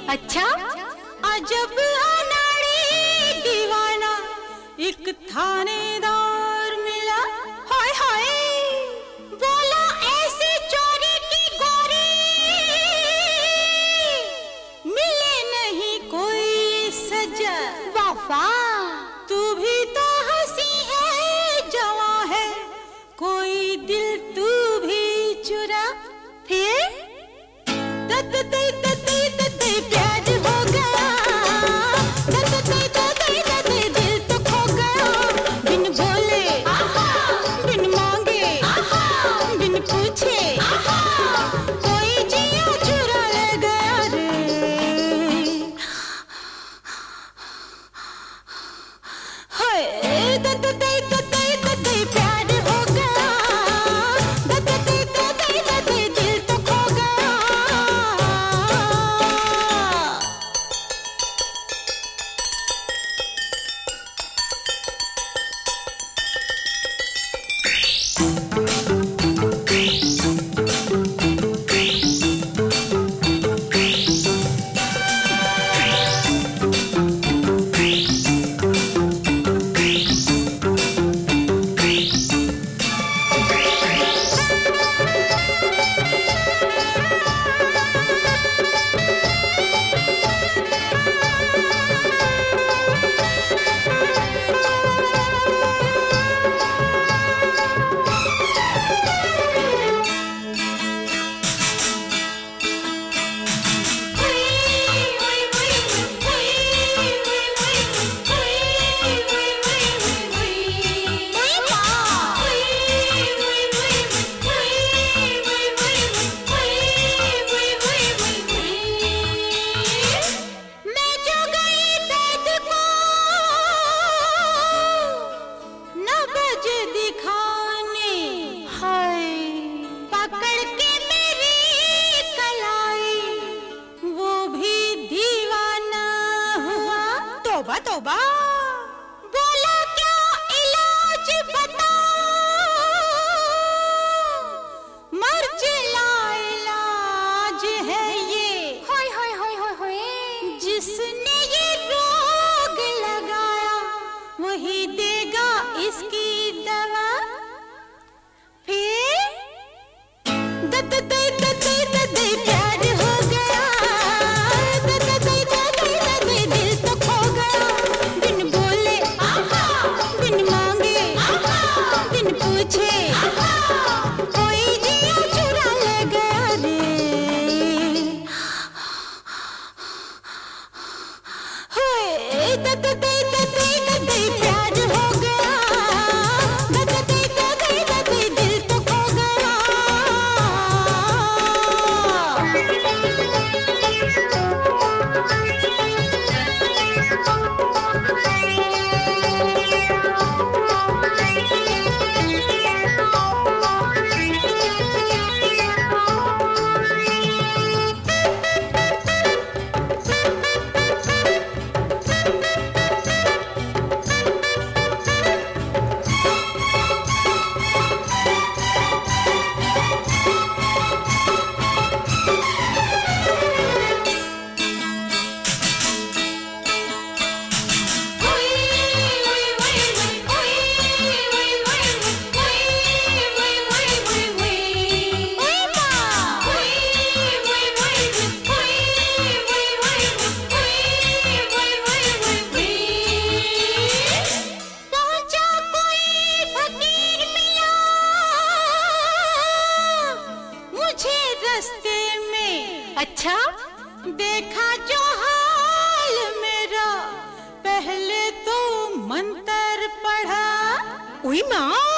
अच्छा अजब अनाड़ी दीवाना एक थानेदार मिला। हाय हाय बोला ऐसे चोरी की गोरी मिले नहीं कोई सजा। वाफा तू भी तो हंसी है जवां है कोई दिल तू भी चुरा। फिर प्यार हो गया दिल तो खो गया बिन बोले बिन मांगे बिन पूछे कोई जिया चुरा ले गया रे। हाय प्यार हो गया दिल तो खो गया। तौबा बोला क्या इलाज बता मर्ज लाइलाज है ये। हाय हाय हाय हाय हाय जिसने ये रोग लगाया वही देगा इसकी दवा। फिर प्यार हो गया दिल तो खो गया बिन बोले बिन मांगे बिन पूछे कोई जिया चुरा ले गया रे। प्यार हो गया दिल तो खो गया। अच्छा देखा जो हाल मेरा पहले तो मंत्र पढ़ा। उई माँ